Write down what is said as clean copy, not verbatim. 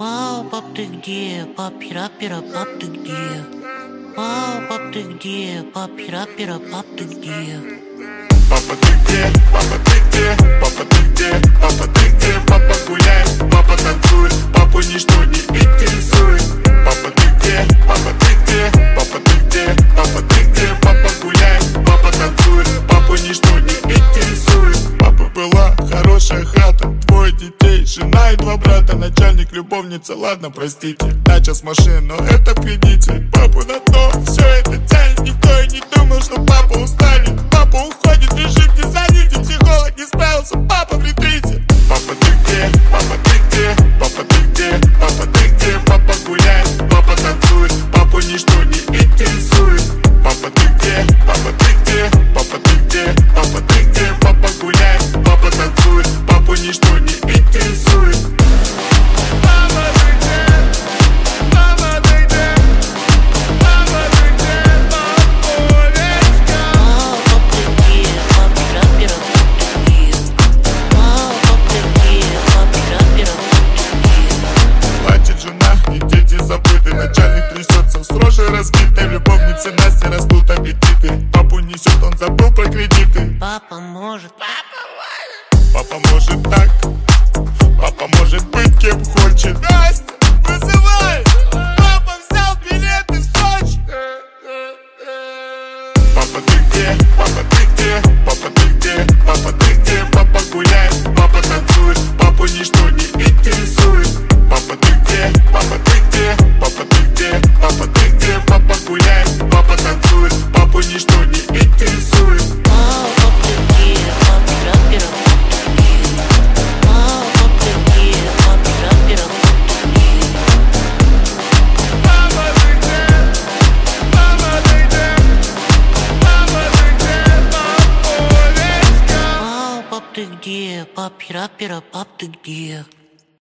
Вау, пап, ты где? Папи-рапера, пап, ты где? Вау, пап, ты где? Папи-рапера, пап, ты где? Папа, ты где? Папа, ты где? Папа, ты где? Папа, ты где? Папа гуляет, папа танцует, папу ничто не интересует. Папа, ты где? Папа, ты где? Папа, ты где? Папа, ты где? Папа гуляет, папа танцует, папу ничто не интересует. Папа была хорошая хата, двое детей, жена и два брата, начальник, любовница, ладно, простите, дача с машиной, но это в кредите. Папу на дно все это тянет, никто и не думал, что папа устанет. Папа уходит, лежит, не занятый, психолог не справился, папа в ретрите. Папа, ты где? Папа, ты где? Папа, ты где? Папа, ты где? Папа гуляет, папа танцует, папу ничто не интересует. Папа, ты где? Папа, ты где? Папа, ты где? Папа, ты где? Папа гуляет, папа танцует, папу ничто не интересует. Папа, ты где? Папа, ты где? Папа, ты где? Папулечка. Вау, пап, ты где? Папи-рапера, пап, ты где? Вау, пап, ты где? Папи-рапера, пап, ты где? Плачет жена, и дети забыты, начальник трясется, с рожей разбитой, любовницы Насти растут аппетиты. Папу несет, он забыл про кредиты. Папа может, Папа может так, папа может быть кем хочет. Настя, вызывай! Папа взял билеты в Сочи. Папа, ты где? Папа, ты где? Папа, ты где? Папа, ты где? Папа гуляет, папа танцует, папу ничто не интересует. Папа, ты где? Папа, ты где? Папа, ты где? Папа, ты где? Папа гуляет, папа танцует, папу ничто не интересует. вау, пап, ты где? Папи-рапера, пап, ты где? Вау, пап, ты где? Папи-рапера, пап, ты где? Папа, ты где? Папа, ты где? Папа, ты где? Папулечка. Вау, пап, ты где? Папи-рапера, пап, ты где?